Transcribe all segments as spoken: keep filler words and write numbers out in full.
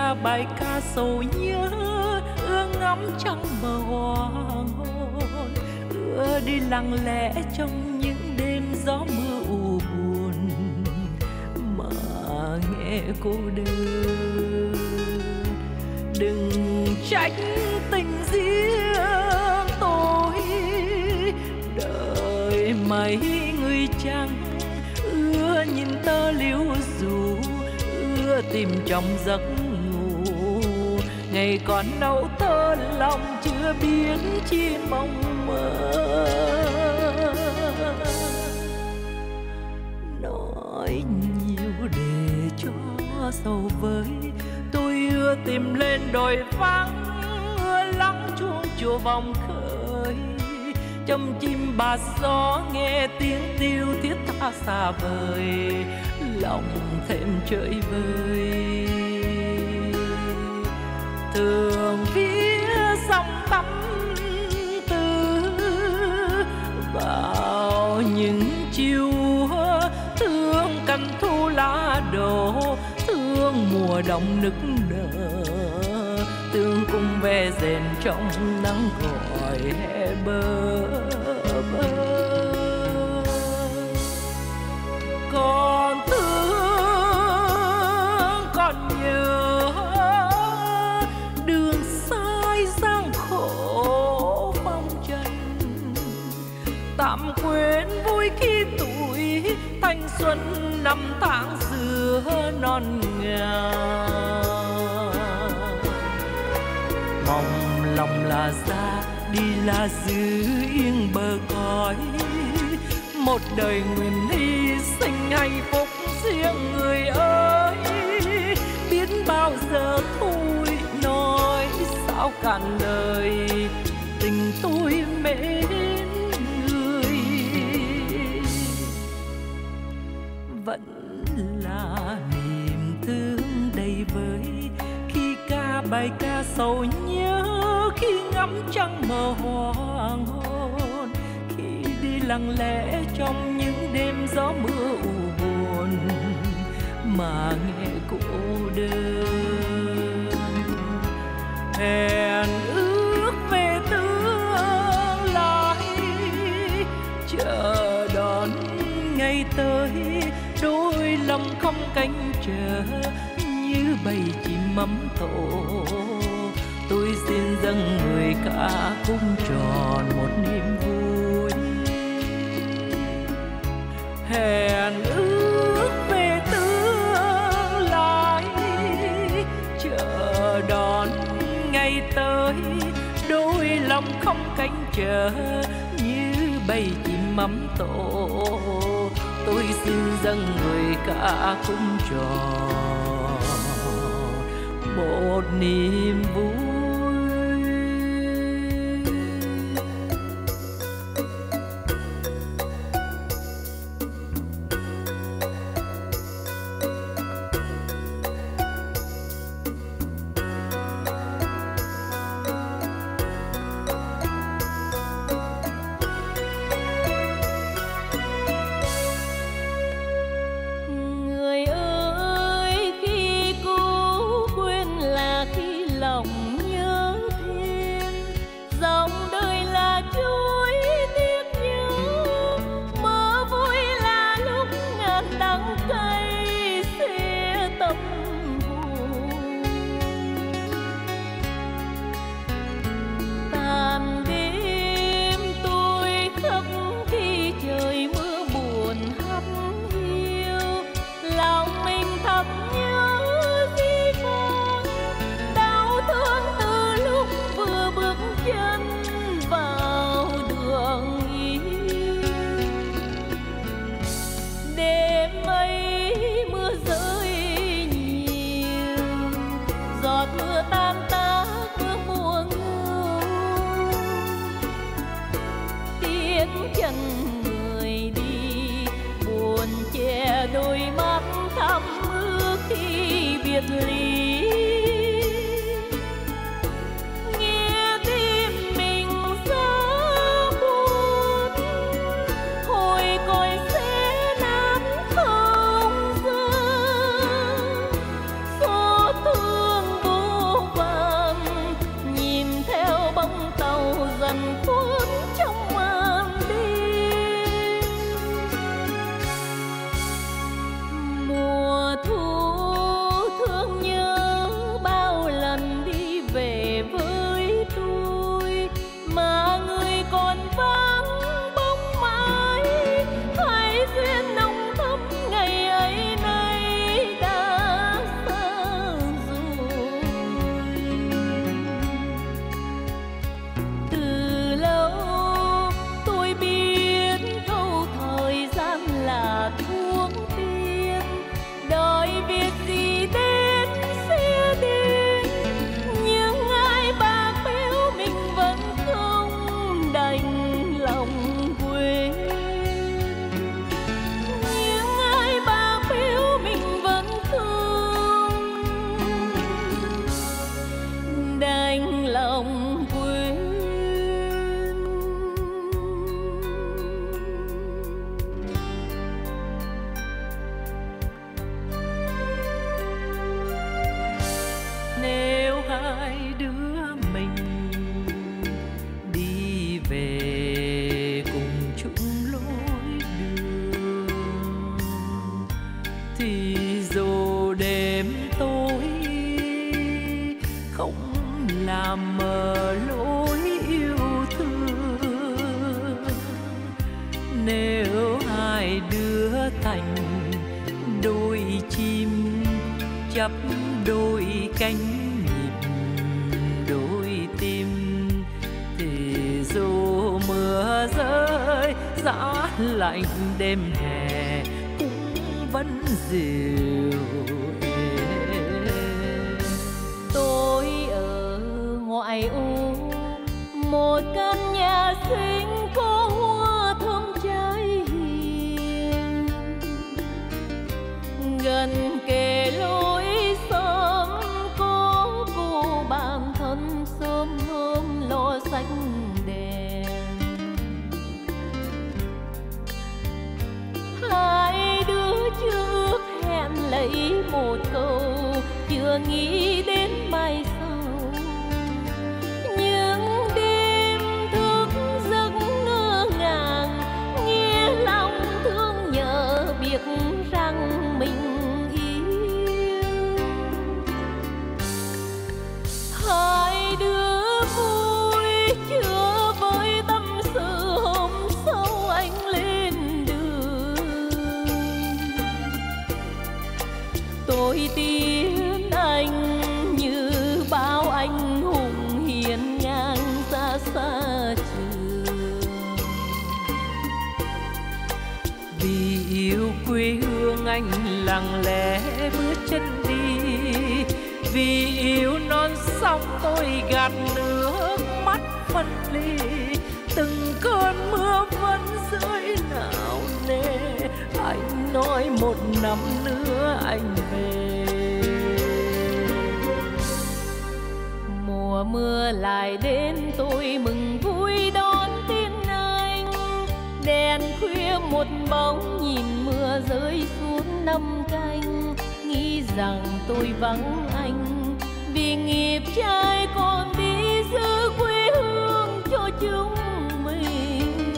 ca bài ca sầu nhớ, ưa ngắm trăng mờ hoàng hôn, ưa đi lặng lẽ trong những đêm gió mưa u buồn mà nghe cô đơn. Đừng trách tình riêng tôi, đời mấy người chẳng ưa nhìn tơ liễu dù, ưa tìm trong giấc ngủ. Ngày còn nấu thơ lòng chưa biết chi mong mơ, nói nhiều để cho sầu với. Tôi ưa tìm lên đồi vắng, ưa lắng chuông chùa vòng khơi, châm chim bạt gió nghe tiếng tiêu thiết tha xa vời, lòng thêm chơi vơi. Thường phía sông tắm tư vào những chiều thương cành thu lá đổ, thương mùa đông nức nở, thương cùng ve rền trong nắng gọi hè bơ vơ. Còn thương còn nhớ đường sai gian khổ phong trần, tạm quên vui khi tuổi thanh xuân năm tháng xưa non ngào. Mong lòng là ra đi là giữ yên bờ cõi, một đời nguyện hy sinh hạnh phúc riêng người ơi. Biết bao giờ thôi nói sao cạn lời, tình tôi mến người vẫn là niềm thương đầy vơi. Khi ca bài ca sầu nhớ, khi ngắm trăng mờ hoàng hôn, khi đi lặng lẽ trong những đêm gió mưa u buồn mà nghe cô đơn. Hẹn ước về tương lai, chờ đón ngày tới, đôi lòng không cánh chờ như bầy chim mắm thổ. Tôi xin dâng người ca cung tròn một niềm vui. Hẹn ước về tương lai, chờ đón ngày tới, đôi lòng không cánh chờ như bầy chim mắm tổ. Tôi xin dâng người ca cung tròn một niềm vui. Thương nhà mở lối yêu thương. Nếu hai đứa thành đôi chim chấp đôi cánh nhịp đôi tim, thì dù mưa rơi giá lạnh đêm hè cũng vẫn dịu êm. Tôi ở ngoại ô một căn nhà xinh có hoa thơm trái hiền, gần kề lối xóm có cô bạn thân sớm hôm lo xanh đèn. Hai đứa chưa hẹn lấy một câu, chưa nghĩ đến mai sau. Những đêm thức giấc ngơ ngàng, nghe lòng thương nhớ biết rằng mình yêu. Hai đứa vui chưa với tâm sự hôm sau anh lên đường. Tôi tin anh như bao anh hùng hiền ngang xa xa trường. Vì yêu quê hương anh lặng lẽ bước chân đi, vì yêu non sông tôi gạt nước mắt phân ly. Từng cơn mưa vẫn rơi nào nề, anh nói một năm nữa anh về. Mùa mưa lại đến tôi mừng vui đón tin anh. Đèn khuya một bóng nhìn mưa rơi xuống năm canh, nghĩ rằng tôi vắng anh vì nghiệp trai còn đi giữ quê hương cho chúng mình.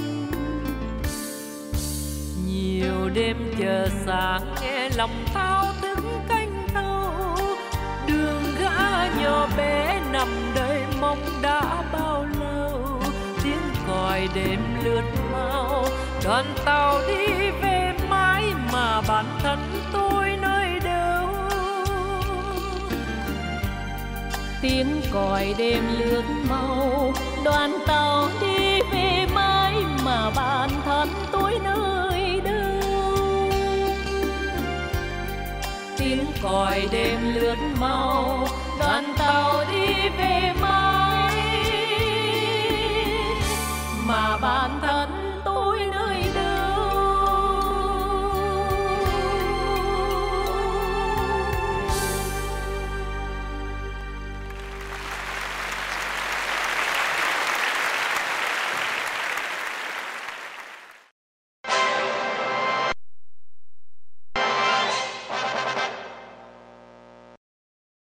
Nhiều đêm chờ sáng nghe lòng thao thức canh thâu, đường gã nhỏ bé nằm đây mong đã bao lâu. Tiếng còi đêm lướt mau, đoàn tàu đi về mãi mà bản thân tôi nơi đâu. Tiếng còi đêm lướt mau, đoàn tàu đi về mãi mà bản thân tôi nơi đâu. Tiếng còi đêm lướt mau, đoàn tàu đi về mãi mà bản